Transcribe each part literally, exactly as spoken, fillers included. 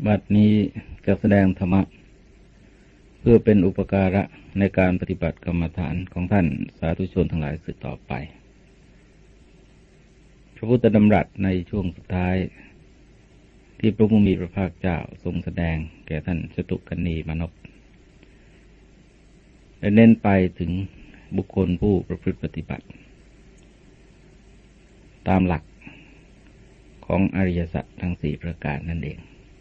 บัดนี้จะแสดงธรรมะเพื่อเป็นอุปการะในการปฏิบัติกรรมฐานของท่านสาธุชนทั้งหลายสืบต่อไปพระพุทธดำรัสในช่วงสุดท้ายที่พระผู้มีพระภาคเจ้าทรงแสดงแก่ท่านจตุกัณณีมานพและเน้นไปถึงบุคคลผู้ประพฤติปฏิบัติตามหลักของอริยสัจทั้งสี่ประการนั่นเอง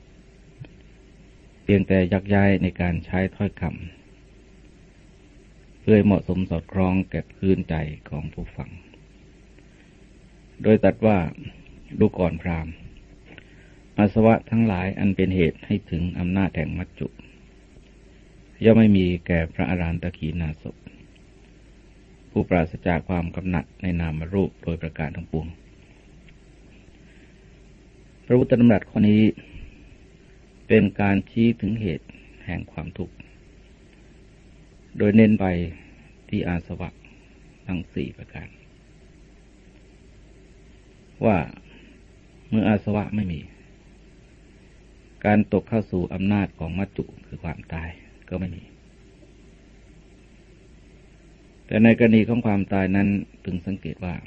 เพียงแต่ยักย้ายในการใช้ถ้อยคำเพื่อเหมาะสมสอดคล้องแก่พื้นใจของผู้ฟังโดยตรัสว่าดูก่อนพราหมณ์อาสวะทั้งหลายอันเป็นเหตุให้ถึงอำนาจแห่งมัจจุย่อมไม่มีแก่พระอรหันตขีณาสพผู้ปราศจากความกำหนัดในนามรูปโดยประการทั้งปวงพระพุทธดำรัสข้อนี้เป็นการชี้ถึงเหตุแห่งความทุกข์โดยเน้นไปที่อาสวะทั้งสี่ประการว่าเมื่ออาสวะไม่มีการตกเข้าสู่อำนาจของมัจจุคือความตายก็ไม่มีแต่ในกรณีของความตายนั้นพึงสังเกตว่า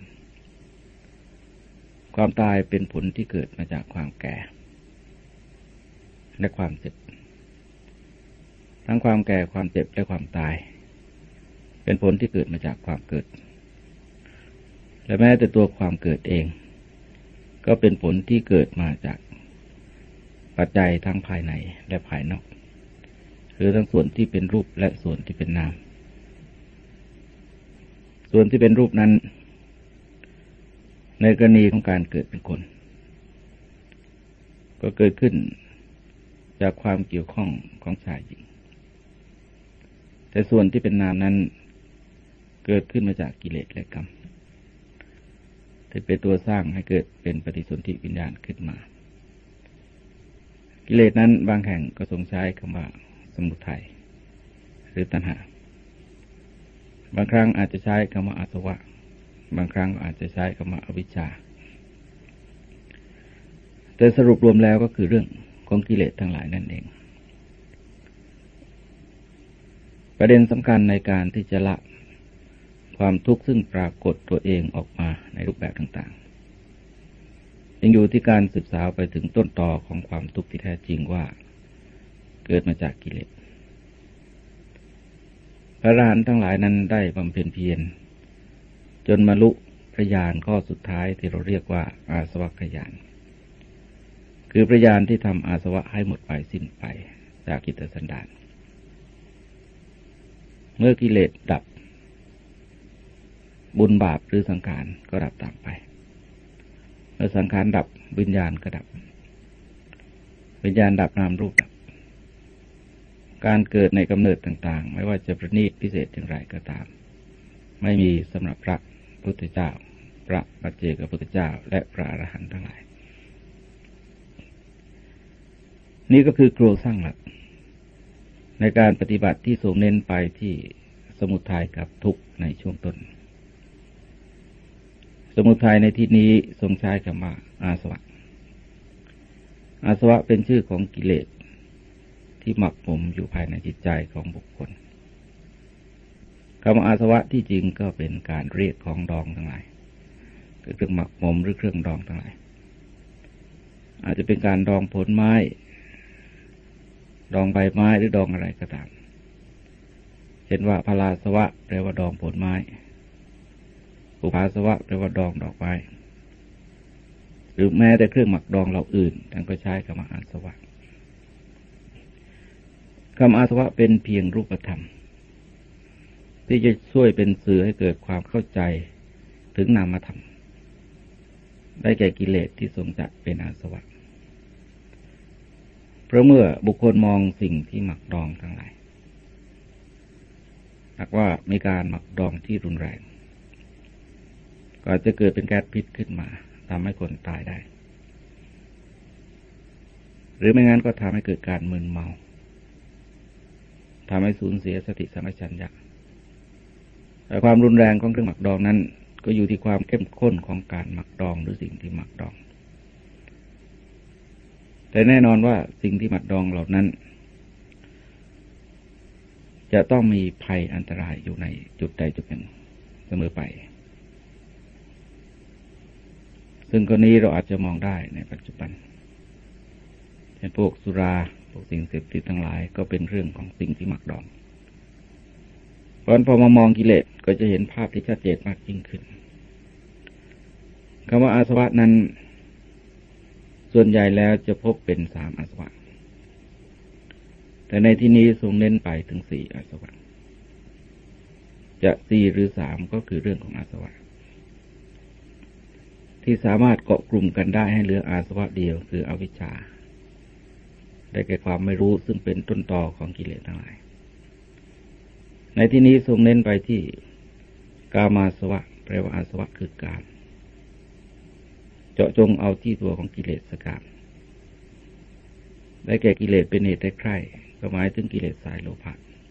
ความตายเป็นผลที่เกิดมาจากความแก่และความเจ็บทั้งความแก่ความเจ็บและความตายเป็นผลที่เกิดมาจากความเกิดและแม้แต่ตัวความเกิดเองก็เป็นผลที่เกิดมาจากปัจจัยทั้งภายในและภายนอกหรือทั้งส่วนที่เป็นรูปและส่วนที่เป็นนามส่วนที่เป็นรูปนั้นในกรณีของการเกิดเป็นคนก็เกิดขึ้นจากความเกี่ยวข้องของชายหญิงแต่ส่วนที่เป็นนามนั้นเกิดขึ้นมาจากกิเลสและกรรมที่เป็นตัวสร้างให้เกิดเป็นปฏิสนธิวิญญาณขึ้นมากิเลสนั้นบางแห่งก็ทรงใช้คำว่าสมุทัยหรือตัณหาบางครั้งอาจจะใช้คำว่าอาสวะบางครั้งอาจจะใช้คำว่าอวิชชาแต่สรุปรวมแล้วก็คือเรื่องของกิเลสทั้งหลายนั่นเองประเด็นสำคัญในการที่จะละความทุกข์ซึ่งปรากฏตัวเองออกมาในรูปแบบต่างๆยังอยู่ที่การศึกษาไปถึงต้นตอของความทุกข์ที่แท้จริงว่าเกิดมาจากกิเลสพระอรหันต์ทั้งหลายนั้นได้บำเพ็ญเพียรจนบรรลุพระญาณข้อสุดท้ายที่เราเรียกว่าอาสวัคคญาณคือพระญาณที่ทำอาสวะให้หมดไปสิ้นไปจากกิเลสสันดานเมื่อกิเลสดับบุญบาปหรือสังขารก็ดับตามไปเมื่อสังขารดับวิญญาณก็ดับวิญญาณดับนามรูปดับการเกิดในกำเนิดต่างๆไม่ว่าจะประณีตพิเศษอย่างไรก็ตามไม่มีสำหรับพระพุทธเจ้าพระปัจเจกพุทธเจ้าและพระอรหันต์ทั้งหลายนี่ก็คือโครงสร้างหลักในการปฏิบัติที่ทรงเน้นไปที่สมุทัยกับทุกข์ในช่วงต้นสมุทัยในที่นี้ทรงใช้คำว่าอาสวะอาสวะเป็นชื่อของกิเลสที่หมักหมมอยู่ภายในจิตใจของบุคคลคำว่าอาสวะที่จริงก็เป็นการเรียกของดองทั้งหลายคือเครื่องหมักหมมหรือเครื่องดองทั้งหลายอาจจะเป็นการดองผลไม้ดองใบไม้หรือดองอะไรก็ตามเช่นว่าพลาสวะแปลว่าดองผลไม้ปุภาสวะแปลว่าดองดอกไม้หรือแม้แต่เครื่องหมักดองเราอื่นท่านก็ใช้คำว่าอาสวะคำอาสวะเป็นเพียงรูปธรรมที่จะช่วยเป็นสื่อให้เกิดความเข้าใจถึงนามธรรมได้แก่กิเลสที่ทรงจัดเป็นอาสวะเพราะเมื่อบุคคลมองสิ่งที่หมักดองทั้งหลายหากว่ามีการหมักดองที่รุนแรงก็จะเกิดเป็นแก๊สพิษขึ้นมาทำให้คนตายได้หรือไม่งั้นก็ทำให้เกิดการมึนเมาทำให้สูญเสียสติสัมปชัญญะแต่ความรุนแรงของเครื่องหมักดองนั้นก็อยู่ที่ความเข้มข้นของการหมักดองหรือสิ่งที่หมักดอง แแต่แน่นอนว่าสิ่งที่หมักดองเหล่านั้นจะต้องมีภัยอันตรายอยู่ในจุดใดจุดหนึ่งเสมอไปซึ่งกรณีเราอาจจะมองได้ในปัจจุบันเช่นพวกสุราพวกสิ่งเสพติดทั้งหลายก็เป็นเรื่องของสิ่งที่หมักดองเพราะฉะนั้นพอมามองกิเลสก็จะเห็นภาพที่ชัดเจนมากยิ่งขึ้นคำว่าอาสวะนั้นส่วนใหญ่แล้วจะพบเป็นสามอาสวะแต่ในที่นี้ทรงเน้นไปถึงสี่อาสวะจะสี่หรือสามก็คือเรื่องของอาสวะที่สามารถเกาะกลุ่มกันได้ให้เหลืออาสวะเดียวคืออวิชชาได้แก่ความไม่รู้ซึ่งเป็นต้นตอของกิเลสทั้งหลายในที่นี้ทรงเน้นไปที่กามาสวะแปลว่าอาสวะคือกามเจาะจงเอาที่ตัวของกิเลสกามได้แก่กิเลสเป็นเหตุให้ใคร่ก็หมายถึงกิเลสสายโลภะ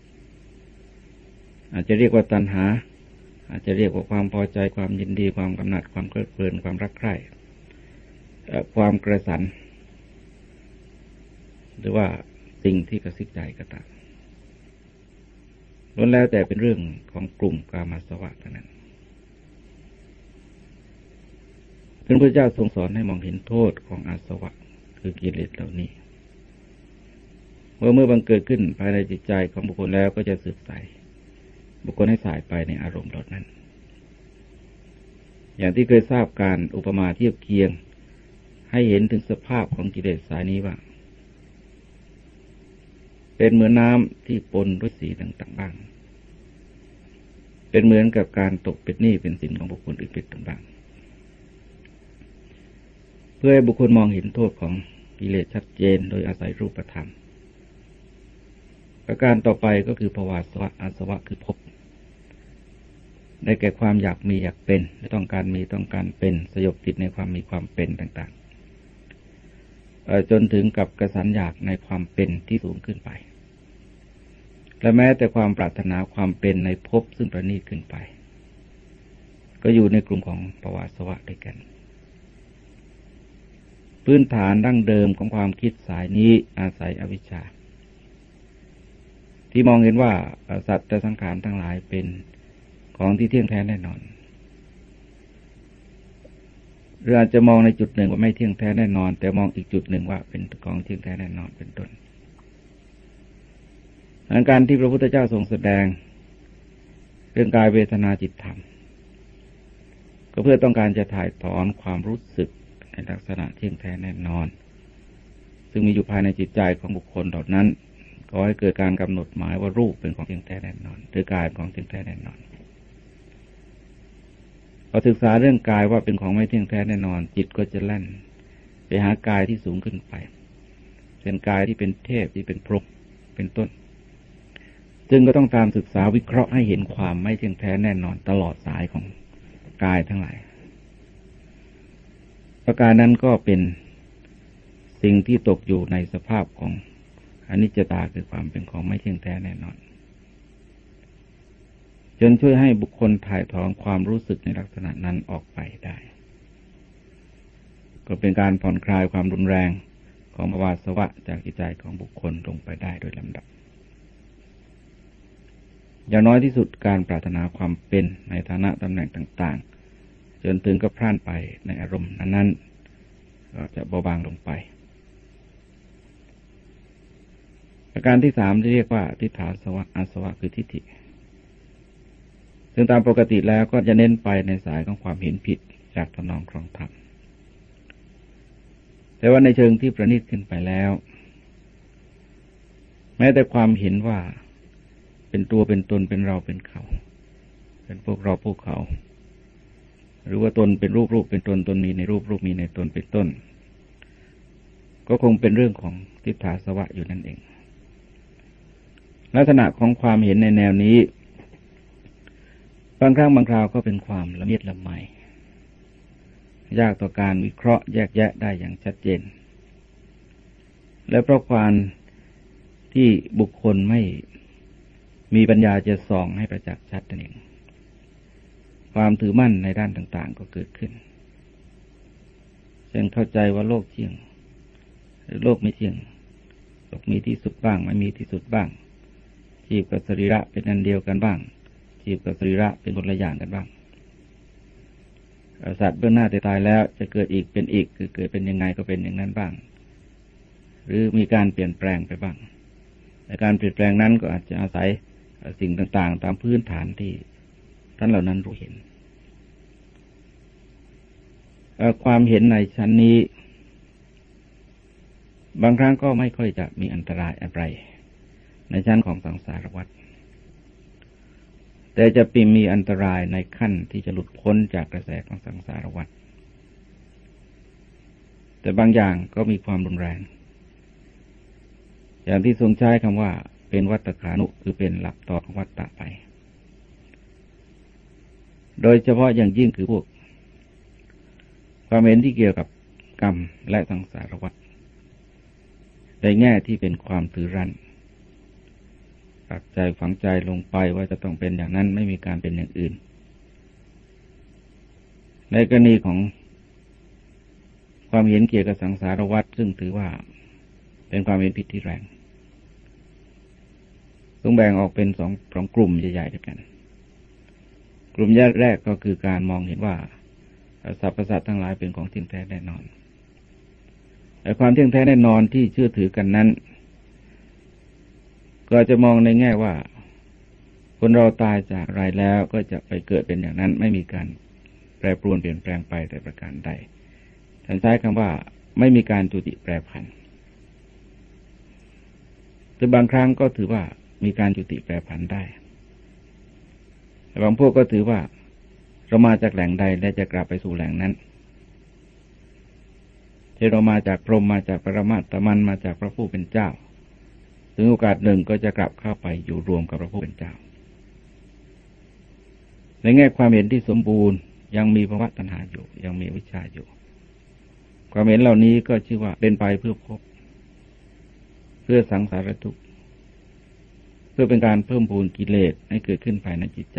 อาจจะเรียกว่าตัณหาอาจจะเรียกว่าความพอใจความยินดีความกำหนัดความเพลิดเพลินความรักใคร่ความกระสันหรือว่าสิ่งที่กระซิบใจก็ตามล้วนแล้วแต่เป็นเรื่องของกลุ่มกามาสวะเท่านั้นพระพุทธเจ้าทรงสอนให้มองเห็นโทษของอาสวะคือกิเลสเหล่านี้เมื่อเมื่อบังเกิดขึ้นภายในจิตใจของบุคคลแล้วก็จะสึกใสบุคคลให้สายไปในอารมณ์เหล่านั้นอย่างที่เคยทราบการอุปมาเทียบเคียงให้เห็นถึงสภาพของกิเลสสายนี้ว่าเป็นเหมือนน้ำที่ปนด้วยสีต่างๆบ้างเป็นเหมือนกับการตกเป็นหนี้เป็นสินของบุคคลอื่นเป็นต่างๆเพื่อให้บุคคลมองเห็นโทษของกิเลสชัดเจนโดยอาศัยรูปธรรมประการต่อไปก็คือภวาสวะอาสวะคือภพได้แก่ความอยากมีอยากเป็นต้องการมีต้องการเป็นสยบติดในความมีความเป็นต่างๆจนถึงกับกระสันอยากในความเป็นที่สูงขึ้นไปและแม้แต่ความปรารถนาความเป็นในภพซึ่งประณีตขึ้นไปก็อยู่ในกลุ่มของภวาสวะด้วยกันพื้นฐานดั้งเดิมของความคิดสายนี้อาศัยอวิชชาที่มองเห็นว่าสัตว์และสังขารทั้งหลายเป็นของที่เที่ยงแท้แน่นอนหรืออาจจะมองในจุดหนึ่งว่าไม่เที่ยงแท้แน่นอนแต่มองอีกจุดหนึ่งว่าเป็นของเที่ยงแท้แน่นอนเป็นต้นดังการที่พระพุทธเจ้าทรงแสดงเรื่องกายเวทนาจิตธรรมก็เพื่อต้องการจะถ่ายถอนความรู้สึกในลักษณะเที่ยงแท้แน่นอนซึ่งมีอยู่ภายในจิตใจของบุคคลเหล่านั้นก็ให้เกิดการกำหนดหมายว่ารูปเป็นของเที่ยงแท้แน่นอนหรือกายเป็นของเที่ยงแท้แน่นอนพอศึกษาเรื่องกายว่าเป็นของไม่เที่ยงแท้แน่นอนจิตก็จะแล่นไปหากายที่สูงขึ้นไปเป็นกายที่เป็นเทพที่เป็นพรหมเป็นต้นซึ่งก็ต้องตามศึกษาวิเคราะห์ให้เห็นความไม่เที่ยงแท้แน่นอนตลอดสายของกายทั้งหลายประการนั้นก็เป็นสิ่งที่ตกอยู่ในสภาพของอนิจจตาคือความเป็นของไม่เที่ยงแท้แน่นอนจนช่วยให้บุคคลถ่ายถอนความรู้สึกในลักษณะนั้นออกไปได้ก็เป็นการผ่อนคลายความรุนแรงของภวาสวะจากจิตใจของบุคคลลงไปได้โดยลำดับอย่างน้อยที่สุดการปรารถนาความเป็นในฐานะตำแหน่งต่างๆจนถึงกับพล่านไปในอารมณ์นั้นๆก็จะเบาบางลงไปประการที่สามที่เรียกว่าทิฏฐาสวะอาสวะคือทิฏฐิซึ่งตามปกติแล้วก็จะเน้นไปในสายของความเห็นผิดจากทำนองครองธรรมแต่ว่าในเชิงที่ประณีตขึ้นไปแล้วแม้แต่ความเห็นว่าเป็นตัวเป็นตนเป็นเราเป็นเขาเป็นพวกเราพวกเขาหรือว่าตนเป็นรูปรูปเป็นตนตนมีในรูปรูปมีในตนเป็นต้นก็คงเป็นเรื่องของทิฏฐาสวะอยู่นั่นเองลักษณะของความเห็นในแนวนี้บางครั้งบางคราวก็เป็นความละเมียดละไมยากต่อการวิเคราะห์แยกแยะได้อย่างชัดเจนและเพราะความที่บุคคลไม่มีปัญญาจะส่องให้ประจักษ์ชัดนั่นเองความถือมั่นในด้านต่างๆก็เกิดขึ้นเช่นเข้าใจว่าโลกเที่ยงหรือโลกไม่เที่ยงโลกมีที่สุดบ้างไม่มีที่สุดบ้างชีพกับสรีระเป็นอันเดียวกันบ้างชีพกับสรีระเป็นคนละอย่างกันบ้างสัตว์เบื้องหน้าตายแล้วจะเกิดอีกเป็นอีกคือเกิดเป็นยังไงก็เป็นอย่างนั้นบ้างหรือมีการเปลี่ยนแปลงไปบ้างแต่การเปลี่ยนแปลงนั้นก็อาจจะอาศัยสิ่งต่างๆตามพื้นฐานที่ท่านเหล่านั้นรู้เห็นความเห็นในชั้นนี้บางครั้งก็ไม่ค่อยจะมีอันตรายอะไรในชั้นของสังสารวัฏแต่จะปีมีอันตรายในขั้นที่จะหลุดพ้นจากกระแสของสังสารวัฏแต่บางอย่างก็มีความรุนแรงอย่างที่ทรงใช้คำว่าเป็นวัฏขานุคือเป็นหลักต่อของวัฏฏะไปโดยเฉพาะอย่างยิ่งคือพวกความเห็นที่เกี่ยวกับกรรมและสังสารวัฏในแง่ที่เป็นความถือรั้นปักใจฝังใจลงไปว่าจะต้องเป็นอย่างนั้นไม่มีการเป็นอย่างอื่นในกรณีของความเห็นเกี่ยวกับสังสารวัฏซึ่งถือว่าเป็นความเห็นผิดที่แรงต้องแบ่งออกเป็นสองสองกลุ่มใหญ่ๆด้วยกันกลุ่มแรกก็คือการมองเห็นว่าสรรพสัตว์ทั้งหลายเป็นของเที่ยงแท้แน่นอนแต่ความเที่ยงแท้แน่นอนที่เชื่อถือกันนั้นก็จะมองในแง่ว่าคนเราตายจากอะไรแล้วก็จะไปเกิดเป็นอย่างนั้นไม่มีการแปรปรวนเปลี่ยนแปลงไปแต่ประการใดท่านใช้คำว่าไม่มีการจุติแปรผันแต่บางครั้งก็ถือว่ามีการจุติแปรผันได้แต่บางพวกก็ถือว่าเรามาจากแหล่งใดและจะกลับไปสู่แหล่งนั้นเช่นเรามาจากพรหมมาจากปรมาตมันมาจากพระผู้เป็นเจ้าถึงโอกาสหนึ่งก็จะกลับเข้าไปอยู่รวมกับพระผู้เป็นเจ้าในแง่ความเห็นที่สมบูรณ์ยังมีภวตัณหาอยู่ยังมีวิชชาอยู่ความเห็นเหล่านี้ก็ชื่อว่าเป็นไปเพื่อพบเพื่อสังสารทุกข์เพื่อเป็นการเพิ่มพูนกิเลสให้เกิดขึ้นภายในจิตใจ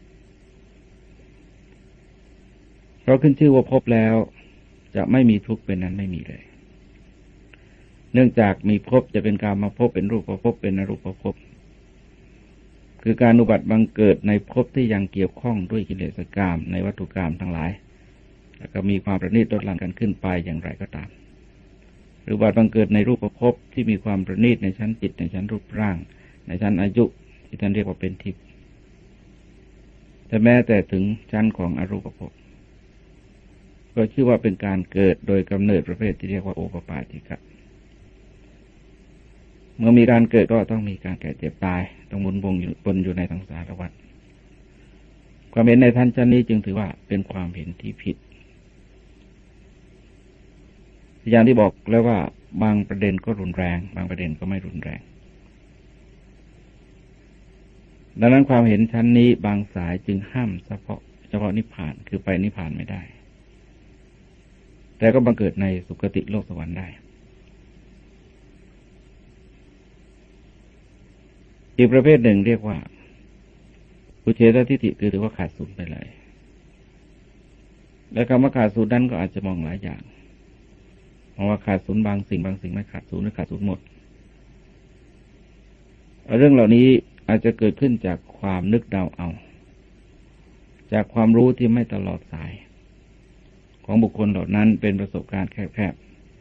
เพราะขึ้นชื่อว่าพบแล้วจะไม่มีทุกข์เป็นนั้นไม่มีเลยเนื่องจากมีภพจะเป็นการมาพบเป็นรูปภพเป็นอรูปภพคือการอุบัติบังเกิดในภพที่ยังเกี่ยวข้องด้วยกิเลสกามในวัตถุกรรมทั้งหลายแล้วก็มีความประณีตลดหลั่นกันขึ้นไปอย่างไรก็ตามหรืออุบัติบังเกิดในรูปภพที่มีความประณีตในชั้นจิตในชั้นรูปร่างในชั้นอายุที่ท่านเรียกว่าเป็นทิพย์แต่แม้แต่ถึงชั้นของอรูปภพก็ชื่อว่าเป็นการเกิดโดยกำเนิดประเภทที่เรียกว่าโอปปาติกะเมื่อมีการเกิดก็ต้องมีการแก่เจ็บตายต้องวนวงอยู่บนอยู่ในสังสารวัฏความเห็นในท่านชั้นนี้จึงถือว่าเป็นความเห็นที่ผิดอย่างที่บอกแล้วว่าบางประเด็นก็รุนแรงบางประเด็นก็ไม่รุนแรงดังนั้นความเห็นชั้นนี้บางสายจึงห้ามเฉพาะเฉพาะนิพพานคือไปนิพพานไม่ได้แต่ก็บังเกิดในสุคติโลกสวรรค์ได้อีกประเภทหนึ่งเรียกว่าอุเฉททิฏฐิคือถือว่าขาดศูนย์ไปเลยและคำว่าขาดศูนย์นั้นก็อาจจะมองหลายอย่างมองว่าขาดศูนย์บางสิ่งบางสิ่งไม่ขาดศูนย์หรือขาดศูนย์หมดเรื่องเหล่านี้อาจจะเกิดขึ้นจากความนึกเดาเอาจากความรู้ที่ไม่ตลอดสายของบุคคลเหล่านั้นเป็นประสบการณ์แคบ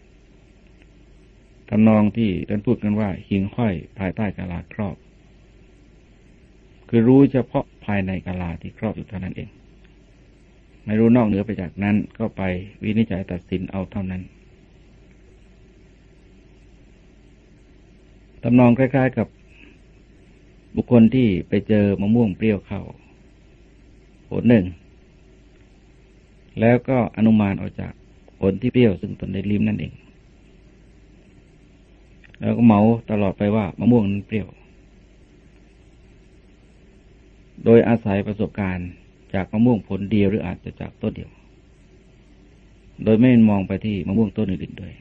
ๆทำนองที่ท่านพูดกันว่าหิ่งห้อยภายใต้กะลาครอบคือรู้เฉพาะภายในกะลาที่ครอบอยู่เท่านั้นเองไม่รู้นอกเหนือไปจากนั้นก็ไปวินิจฉัยตัดสินเอาเท่านั้นทำนองคล้ายๆกับบุคคลที่ไปเจอมะม่วงเปรี้ยวเข้าผลหนึ่งแล้วก็อนุมานออกจากผลที่เปรี้ยวซึ่งตนได้ลิ้มนั่นเองแล้วก็เหมาตลอดไปว่ามะม่วงนั้นเปรี้ยวโดยอาศัยประสบการณ์จากมะม่วงผลเดียวหรืออาจจะจากต้นเดียวโดยไม่มองไปที่มะม่วงต้นอื่นๆด้วย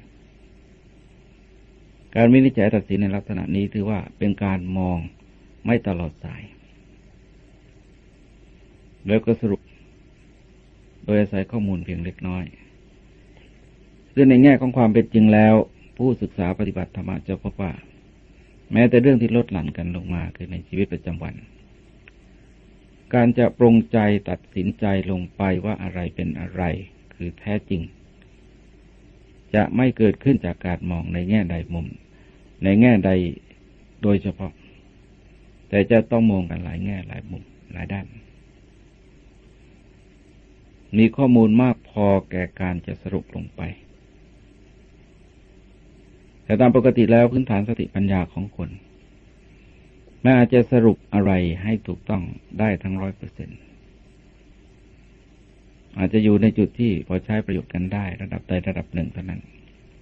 การวินิจฉัยตัดสินในลักษณะนี้ถือว่าเป็นการมองไม่ตลอดสายแล้วก็สรุปโดยอาศัยข้อมูลเพียงเล็กน้อยซึ่งในแง่ของความเป็นจริงแล้วผู้ศึกษาปฏิบัติธรรมจะพบว่าแม้แต่เรื่องที่ลดหลั่นกันลงมาคือในชีวิตประจำวันการจะปรงใจตัดสินใจลงไปว่าอะไรเป็นอะไรคือแท้จริงจะไม่เกิดขึ้นจากการมองในแง่ใดมุมในแง่ใดโดยเฉพาะแต่จะต้องมองกันหลายแง่หลายมุมหลายด้านมีข้อมูลมากพอแก่การจะสรุปลงไปแต่ตามปกติแล้วพื้นฐานสติปัญญาของคนแม้อาจจะสรุปอะไรให้ถูกต้องได้ทั้งร้อยเปอร์เซ็นต์อาจจะอยู่ในจุดที่พอใช้ประโยชน์กันได้ระดับใดระดับหนึ่งเท่านั้น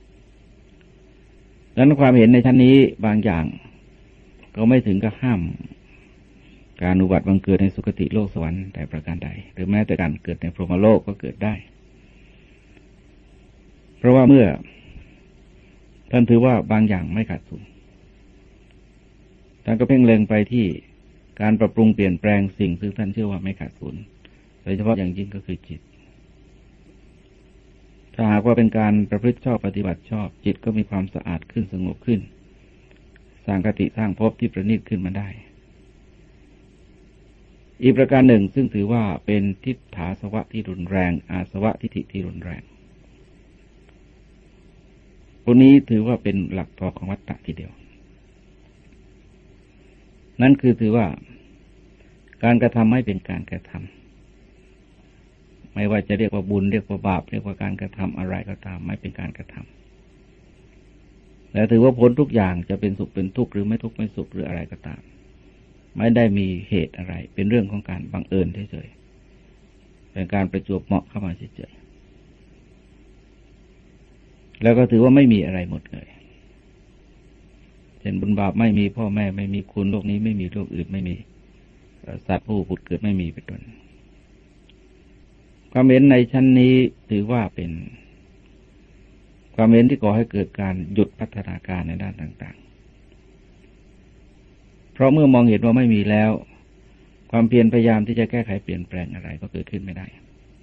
ดังนั้นความเห็นในชั้นนี้บางอย่างก็ไม่ถึงกับห้ามการอุบัติบังเกิดในสุคติโลกสวรรค์แต่ประการใดหรือแม้แต่การเกิดในพรหมโลกก็เกิดได้เพราะว่าเมื่อท่านถือว่าบางอย่างไม่ขาดทุนท่านก็เพ่งเล็งไปที่การปรับปรุงเปลี่ยนแปลงสิ่งซึ่งท่านเชื่อว่าไม่ขาดทุนโดยเฉพาะอย่างยิ่งก็คือจิตถ้าหากว่าเป็นการประพฤติชอบปฏิบัติชอบจิตก็มีความสะอาดขึ้นสงบขึ้นสร้างคติสร้างภพที่ประณีตขึ้นมาได้อีกประการหนึ่งซึ่งถือว่าเป็นทิฏฐาสวะที่รุนแรงอาสวะทิฏฐิที่รุนแรงพวกนี้ถือว่าเป็นหลักพอของวัฏฏะทีเดียวนั่นคือถือว่าการกระทำไม่เป็นการกระทำไม่ว่าจะเรียกว่าบุญเรียกว่าบาปเรียกว่าการกระทำอะไรก็ตามไม่เป็นการกระทำและถือว่าผลทุกอย่างจะเป็นสุขเป็นทุกข์หรือไม่ทุกข์ไม่สุขหรืออะไรก็ตามไม่ได้มีเหตุอะไรเป็นเรื่องของการบังเอิญเฉยๆเป็นการประจวบเหมาะเข้ามาเฉยๆแล้วก็ถือว่าไม่มีอะไรหมดเลยเช่นบุญบาปไม่มีพ่อแม่ไม่มีคุณโลกนี้ไม่มีโลกอื่นไม่มีสัตว์ผู้ผุดเกิดไม่มีเป็นต้นความเห็นในชั้นนี้ถือว่าเป็นความเห็นที่ก่อให้เกิดการหยุดพัฒนาการในด้านต่างๆเพราะเมื่อมองเห็นว่าไม่มีแล้วความเพียรพยายามที่จะแก้ไขเปลี่ยนแปลงอะไรก็เกิดขึ้นไม่ได้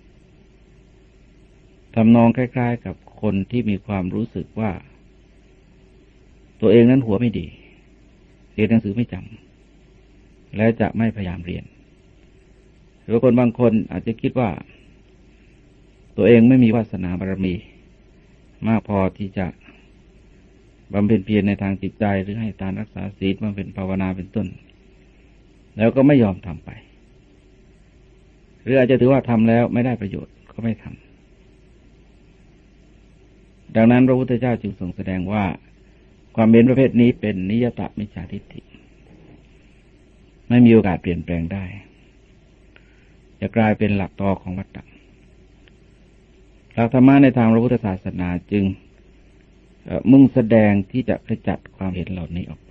ทำนองคล้ายๆกับคนที่มีความรู้สึกว่าตัวเองนั้นหัวไม่ดีเรียนหนังสือไม่จำและจะไม่พยายามเรียนหรือคนบางคนอาจจะคิดว่าตัวเองไม่มีวาสนาบารมีมากพอที่จะบำเพ็ญเพียรในทางจิตใจหรือให้ทานรักษาศีลบำเพ็ญภาวนาเป็นต้นแล้วก็ไม่ยอมทำไปหรืออาจจะถือว่าทำแล้วไม่ได้ประโยชน์ก็ไม่ทำดังนั้นพระพุทธเจ้าจึงทรงแสดงว่าความเห็นประเภทนี้เป็นนิยตมิจฉาทิฏฐิไม่มีโอกาสเปลี่ยนแปลงได้จะกลายเป็นหลักตอของวัฏฏะหลักธรรมะในทางพระพุทธศาสนาจึงมุ่งแสดงที่จะขจัดความเห็นเหล่านี้ออกไป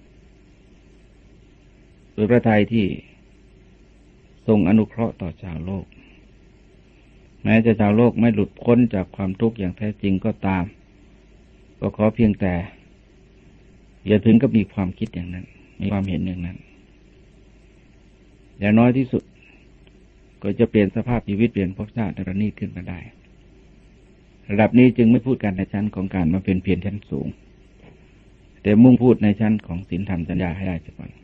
โดยพระทัยที่ทรงอนุเคราะห์ต่อชาวโลกแม้จะชาวโลกไม่หลุดพ้นจากความทุกข์อย่างแท้จริงก็ตามก็ขอเพียงแต่อย่าถึงกับมีความคิดอย่างนั้นมีความเห็นอย่างนั้นอย่างน้อยที่สุดก็จะเปลี่ยนสภาพชีวิตเปลี่ยนภพชาติในระดับนี้ขึ้นมาได้ระดับนี้จึงไม่พูดกันในชั้นของการมาเป็นเพียรชั้นสูงแต่มุ่งพูดในชั้นของศีลธรรมจัญญาให้ได้ก่อน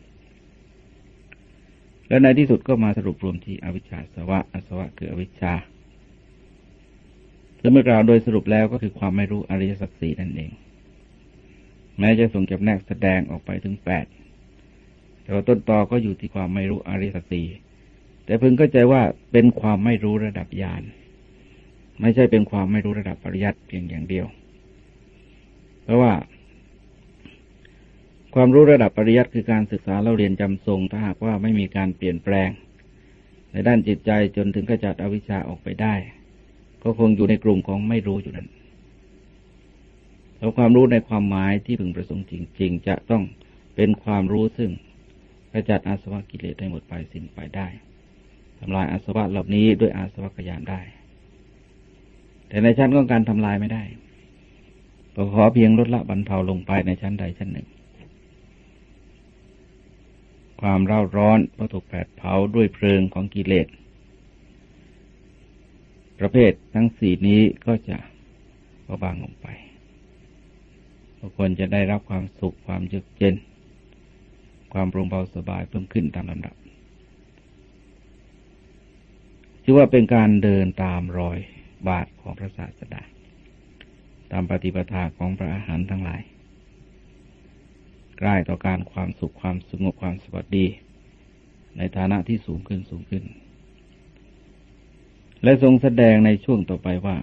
แล้วในที่สุดก็มาสรุปรวมที่อวิชชาสวะอาสวะคืออวิชชาซึ่งเมื่อกล่าวโดยสรุปแล้วก็คือความไม่รู้อริยสัจสี่นั่นเองแม้จะส่งจำแนกแสดงออกไปถึงแปดแต่ว่าต้นตอก็อยู่ที่ความไม่รู้อริยสัจสี่แต่พึงเข้าใจว่าเป็นความไม่รู้ระดับญาณไม่ใช่เป็นความไม่รู้ระดับปริยัติเพียงอย่างเดียวเพราะว่าความรู้ระดับปริยัติคือการศึกษาเราเรียนจำทรงถ้าหากว่าไม่มีการเปลี่ยนแปลงในด้านจิตใจจนถึงขจัดอวิชชาออกไปได้ก็คงอยู่ในกลุ่มของไม่รู้อยู่นั้นแล้วความรู้ในความหมายที่พึงประสงค์จริงๆจะต้องเป็นความรู้ซึ่งขจัดอาสวะกิเลสให้หมดไปสิ้นไปได้ทำลายอาสวะเหล่านี้ด้วยอาสวะขยานได้แต่ในชั้นของการทำลายไม่ได้ก็ขอเพียงลดละบรรเทาลงไปในชั้นใดชั้นหนึ่งความเร่าร้อนเพราะถูกแผดเผาด้วยเพลิงของกิเลสประเภททั้งสี่นี้ก็จะเบาบางลงไปบุคคลจะได้รับความสุขความเยือกเย็นความโปร่งเบาสบายเพิ่มขึ้นตามลำดับชื่อว่าเป็นการเดินตามรอยบาทของพระศาสดาตามปฏิปทาของพระอรหันต์ทั้งหลายใกล้ต่อการความสุขความสงบความสวัสดีในฐานะที่สูงขึ้นสูงขึ้นและทรงแสดงในช่วงต่อไปว่า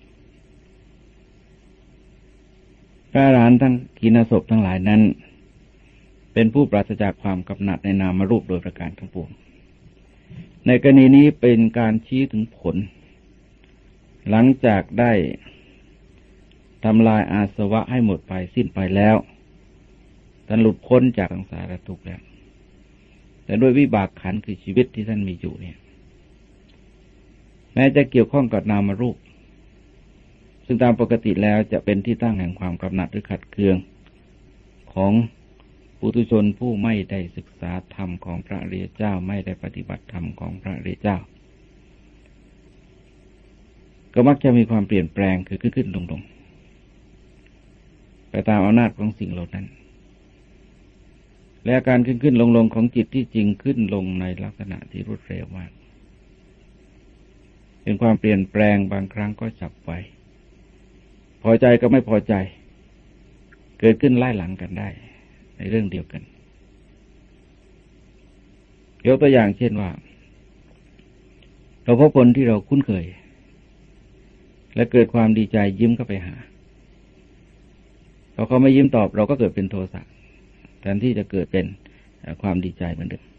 พระอรหันต์ทั้งขีณศพทั้งหลายนั้นเป็นผู้ปราศจากความกำหนัดในนามรูปโดยประการทั้งปวงในกรณีนี้เป็นการชี้ถึงผลหลังจากได้ทำลายอาสวะให้หมดไปสิ้นไปแล้วท่านหลุดพ้นจากสังสารทุกข์แล้วแต่ด้วยวิบากขันธ์คือชีวิตที่ท่านมีอยู่เนี่ยแม้จะเกี่ยวข้องกับนามรูปซึ่งตามปกติแล้วจะเป็นที่ตั้งแห่งความกำหนัดหรือขัดเคืองของปุถุชนผู้ไม่ได้ศึกษาธรรมของพระอริยเจ้าไม่ได้ปฏิบัติธรรมของพระอริยเจ้าก็มักจะมีความเปลี่ยนแปลงคือขึ้นขึ้นลงลงไปตามอำนาจของสิ่งเหล่านั้นและการขึ้นขึ้นลงลงของจิตที่จริงขึ้นลงในลักษณะที่รวดเร็วมากเป็นความเปลี่ยนแปลงบางครั้งก็ฉับไวพอใจก็ไม่พอใจเกิดขึ้นไล่หลังกันได้ในเรื่องเดียวกันยกตัวอย่างเช่นว่าเราพบคนที่เราคุ้นเคยและเกิดความดีใจยิ้มเข้าไปหาพอเขาไม่ยิ้มตอบเราก็เกิดเป็นโทสะแทนที่จะเกิดเป็นความดีใจเหมือนเดิม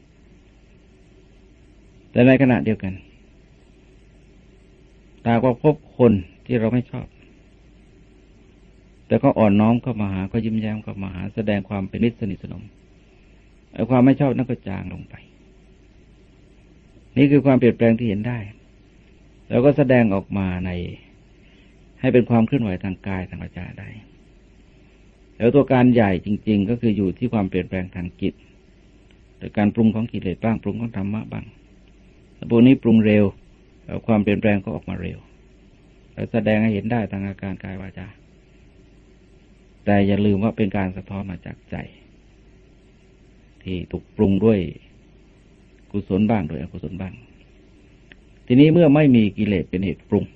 แต่ในขณะเดียวกันตาก็พบคนที่เราไม่ชอบแต่ก็อ่อนน้อมเข้ามาหาก็ยิ้มแย้มเข้ามาหาแสดงความเป็นมิตรสนิทสนมไอ้ความไม่ชอบนั่นก็จางลงไปนี่คือความเปลี่ยนแปลงที่เห็นได้แล้วก็แสดงออกมาในให้เป็นความเคลื่อนไหวทางกายทางวาจาได้แล้วตัวการใหญ่จริงๆก็คืออยู่ที่ความเปลี่ยนแปลงทางจิตโดยการปรุงของกิเลสบ้างปรุงของธรรมะบ้างแต่พวกนี้ปรุงเร็วแล้วความเปลี่ยนแปลงก็ออกมาเร็วแล้วแสดงให้เห็นได้ทางอาการกายวาจาแต่อย่าลืมว่าเป็นการสะท้อนมาจากใจที่ถูกปรุงด้วยกุศลบ้างโดยอกุศลบ้างทีนี้เมื่อไม่มีกิเลสเป็นเหตุปรุง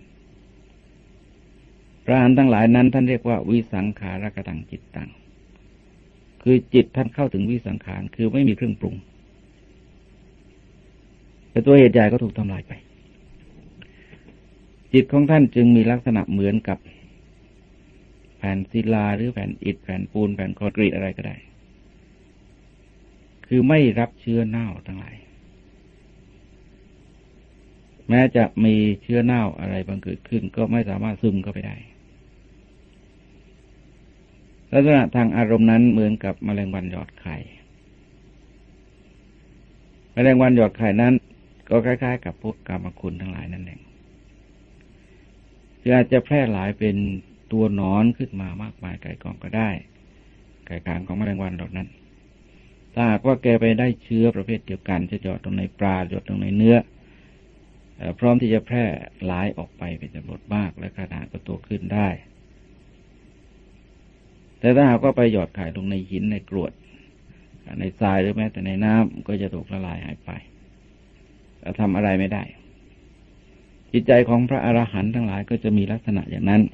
พระอรหันต์ทั้งหลายนั้นท่านเรียกว่าวิสังขารกตังจิตตังคือจิตท่านเข้าถึงวิสังขารคือไม่มีเครื่องปรุงแต่ตัวเหตุใหญ่ก็ถูกทำลายไปจิตของท่านจึงมีลักษณะเหมือนกับแผ่นศิลาหรือแผ่นอิฐแผ่นปูนแผ่นคอนกรีตอะไรก็ได้คือไม่รับเชื้อเน่าทั้งหลายแม้จะมีเชื้อเน่าอะไรบางเกิดขึ้นก็ไม่สามารถซึมเข้าไปได้ลักษณะทางอารมณ์นั้นเหมือนกับแมลงวันหยอดไข่แมลงวันหยอดไข่นั้นก็คล้ายๆกับพวกกามคุณทั้งหลายนั่นเองคืออาจจะแพร่หลายเป็นตัวหนอนขึ้นมามากมายไก่กองก็ได้ไก่กางของแมลงวันเหล่านั้นถ้าหากว่าแกไปได้เชื้อประเภทเดียวกันจะหยอดตรงในปลาหยอดตรงในเนื้อพร้อมที่จะแพร่หลายออกไปเป็นจำนวนมากและขนาดก็โตขึ้นได้แต่ถ้าหากว่าไปหยอดไข่ลงในหินในกรวดในทรายหรือแม้แต่ในน้ำก็จะถูกละลายหายไปแต่ทำอะไรไม่ได้จิตใจของพระอรหันต์ทั้งหลายก็จะมีลักษณะอย่างนั้น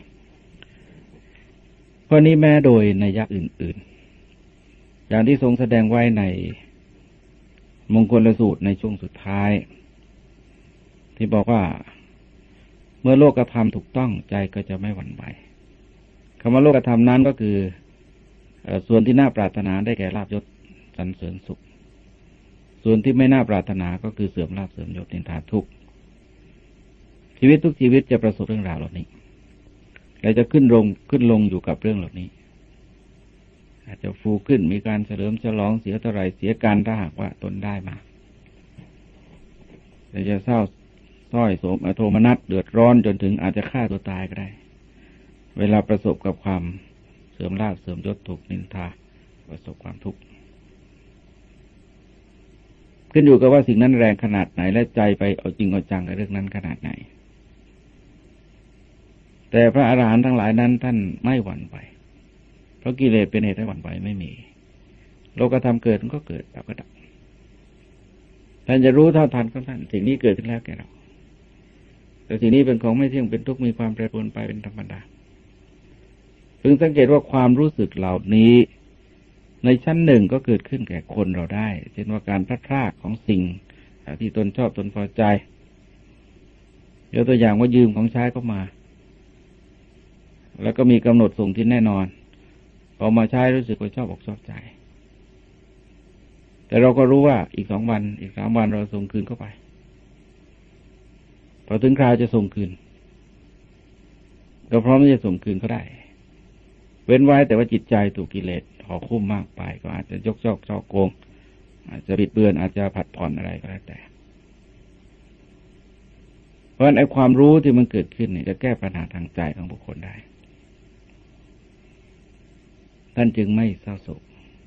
เพราะนี้แม้โดยนัยยะอื่นๆอย่างที่ทรงแสดงไว้ในมงคลสูตรในช่วงสุดท้ายที่บอกว่าเมื่อโลกธรรมถูกต้องใจก็จะไม่หวั่นไหวคำว่าโลกธรรมนั้นก็คือส่วนที่น่าปรารถนาได้แก่ลาภยศสรรเสริญสุขส่วนที่ไม่น่าปรารถนาก็คือเสื่อมลาภเสื่อมยศนินทาทุกข์ชีวิตทุกชีวิตจะประสบเรื่องราวเหล่านี้และจะขึ้นลงขึ้นลงอยู่กับเรื่องเหล่านี้อาจจะฟูขึ้นมีการเฉลิมฉลองเสียเท่าไรเสียการถ้าหากว่าตนได้มาแต่จะเศร้าส้อยโศกโทมนัสเดือดร้อนจนถึงอาจจะฆ่าตัวตายก็ได้เวลาประสบกับความเสื่อมลาภเสื่อมยศถูกนินทาประสบความทุกข์ขึ้นอยู่กับว่าสิ่งนั้นแรงขนาดไหนและใจไปเอาจริงเอาจังกับเรื่องนั้นขนาดไหนแต่พระอรหันต์ทั้งหลายนั้นท่านไม่หวั่นไหวเพราะกิเลสเป็นเหตุให้หวั่นไหวไม่มีโลกธรรมเกิดมันก็เกิดดับก็ดับท่านจะรู้เท่าทันของท่านสิ่งนี้เกิดขึ้นแล้วแก่เราแต่สิ่งนี้เป็นของไม่เที่ยงเป็นทุกข์มีความแปรปรวนไปเป็นธรรมดาพึงสังเกตว่าความรู้สึกเหล่านี้ในชั้นหนึ่งก็เกิดขึ้นแก่คนเราได้เช่นว่าการพลัดพรากของสิ่งที่ตนชอบตนพอใจยกตัวอย่างว่ายืมของใช้ก็มาแล้วก็มีกำหนดส่งที่แน่นอนพอมาใช้รู้สึกว่าชอบอกชอบใจแต่เราก็รู้ว่าอีกสองวันอีกสามวันเราส่งคืนเข้าไปพอถึงคราวจะส่งคืนก็พร้อมที่จะส่งคืนก็ได้เว้นไว้แต่ว่าจิตใจถูกกิเลสห่อคุ้มมากไปก็อาจจะยกยอกช่อโกงอาจจะบิดเบือนอาจจะผัดผ่อนอะไรก็แล้วแต่เพราะฉะนั้นไอ้ความรู้ที่มันเกิดขึ้นเนี่ยจะแก้ปัญหาทางใจของบุคคลได้ท่านจึงไม่เศร้าโศก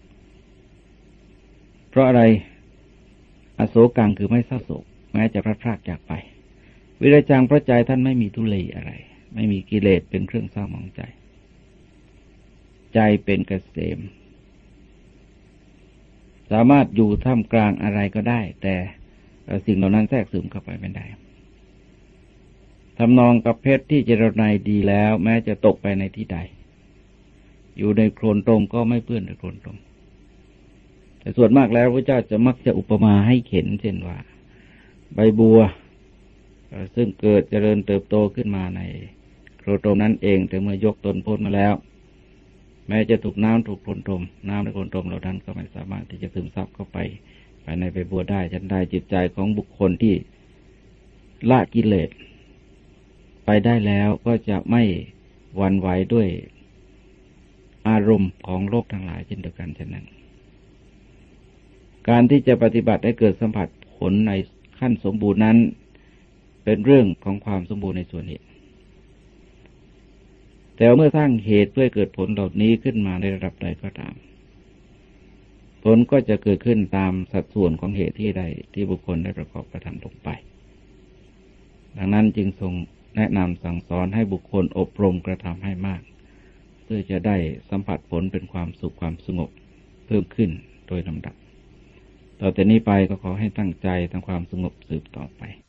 เพราะอะไรอโศกังคือไม่เศร้าโศกแม้จะพลัดพรากจากไปวิริจังเพราะใจท่านไม่มีทุเลอะไรไม่มีกิเลสเป็นเครื่องเศร้าหมองใจใจเป็นเกษมสามารถอยู่ท่ามกลางอะไรก็ได้แต่สิ่งเหล่านั้นแทรกซึมเข้าไปไม่ได้ทำนองกับเพชรที่เจรไนดีแล้วแม้จะตกไปในที่ใดอยู่ในโคลนตมก็ไม่เปื้อนในโคลนตมแต่ส่วนมากแล้วพระเจ้าจะมักจะอุปมาให้เห็นเช่นว่าใบบัวซึ่งเกิดเจริญเติบโตขึ้นมาในโคลนตมนั้นเองแต่เมื่อยกตนพ้นมาแล้วแม้จะถูกน้ำถูกโคลนตมน้ำในโคลนตมเหล่านั้นก็ไม่สามารถที่จะซึมซับเข้าไปภายในใบบัวได้ฉันได้จิตใจของบุคคลที่ละกิเลสไปได้แล้วก็จะไม่หวั่นไหวด้วยอารมณ์ของโลกทั้งหลายเช่นเดียวกันฉะนั้นการที่จะปฏิบัติให้เกิดสัมผัสผลในขั้นสมบูรณ์นั้นเป็นเรื่องของความสมบูรณ์ในส่วนเหตุแต่เมื่อสร้างเหตุเพื่อเกิดผลเหล่านี้ขึ้นมาในระดับใดก็ตามผลก็จะเกิดขึ้นตามสัดส่วนของเหตุที่ใดที่บุคคลได้ประกอบกระทำลงไปดังนั้นจึงทรงแนะนำสั่งสอนให้บุคคลอบรมกระทำให้มากเพื่อจะได้สัมผัสผลเป็นความสุขความสงบเพิ่มขึ้นโดยลำดับต่อแต่นี้ไปก็ขอให้ตั้งใจทำความสงบสืบต่อไป